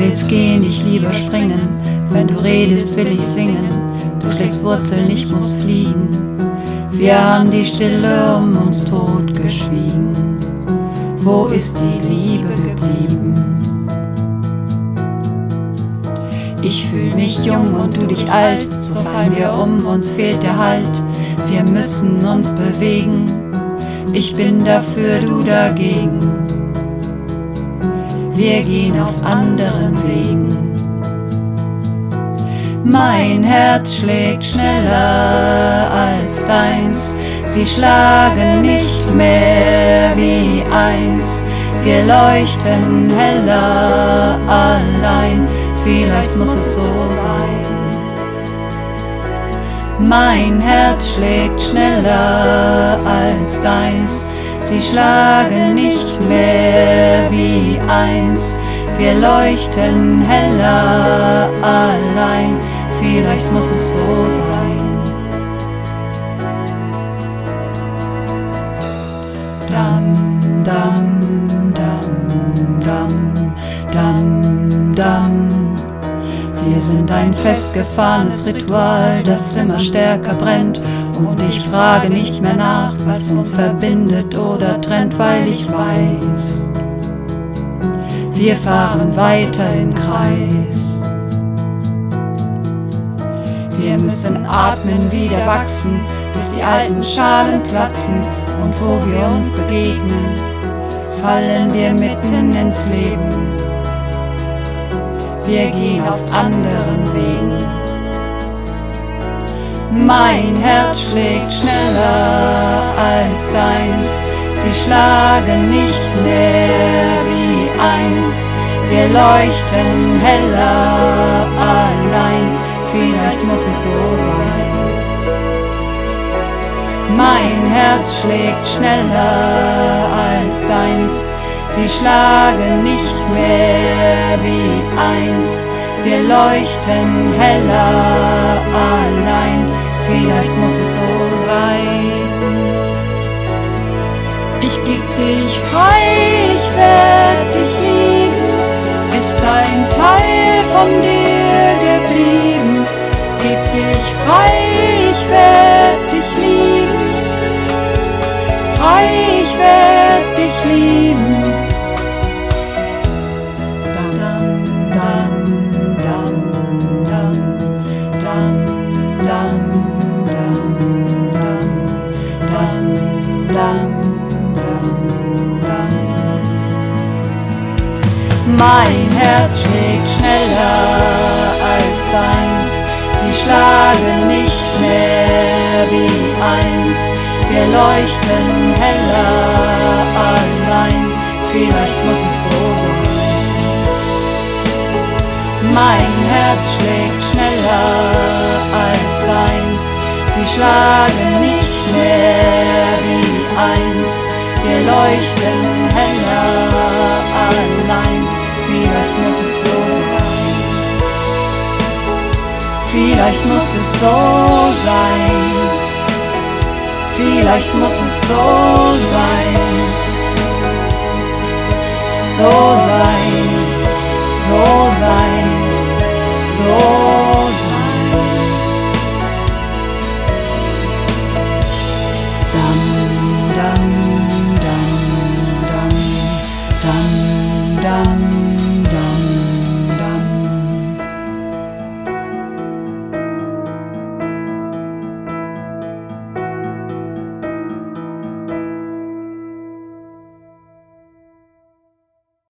willst gehen, ich lieber springen. Wenn du redest, will ich singen. Du schlägst Wurzeln, ich muss fliegen. Wir haben die Stille um uns totgeschwiegen. Wo ist die Liebe geblieben? Ich fühl mich jung und du dich alt, so fallen wir um, uns fehlt der Halt. Wir müssen uns bewegen, ich bin dafür, du dagegen. Wir gehen auf anderen Wegen. Mein Herz schlägt schneller als deins, sie schlagen nicht mehr wie eins. Wir leuchten heller allein, vielleicht muss es so sein. Mein Herz schlägt schneller als deins, sie schlagen nicht mehr wie eins. Wir leuchten heller allein, vielleicht muss es so sein. Dam, dam, dam, dam, dam, dam. Wir sind ein festgefahrenes Ritual, das immer stärker brennt. Und ich frage nicht mehr nach, was uns verbindet oder trennt, weil ich weiß, wir fahren weiter im Kreis. Wir müssen atmen, wieder wachsen, bis die alten Schalen platzen. Und wo wir uns begegnen, fallen wir mitten ins Leben. Wir gehen auf anderen Wegen. Mein Herz schlägt schneller als deins, sie schlagen nicht mehr wie eins. Wir leuchten heller allein, vielleicht muss es so sein. Mein Herz schlägt schneller als deins, sie schlagen nicht mehr wie eins. Wir leuchten heller allein, vielleicht muss es so sein. Ich geb dich frei, ich werd dich lieben. Ist ein Teil von dir geblieben? Geb dich frei, ich werd dich lieben. Frei, ich werd dich lieben. Mein Herz schlägt schneller als deins, sie schlagen nicht mehr wie eins. Wir leuchten heller allein, vielleicht muss es so sein. Mein Herz schlägt schneller als deins, sie schlagen nicht mehr wie eins. Wir leuchten heller allein, vielleicht muss es so sein. Vielleicht muss es so sein. Vielleicht muss es so sein. So sein. So sein. So sein. Dam, dam, dam, dam, dam, dam.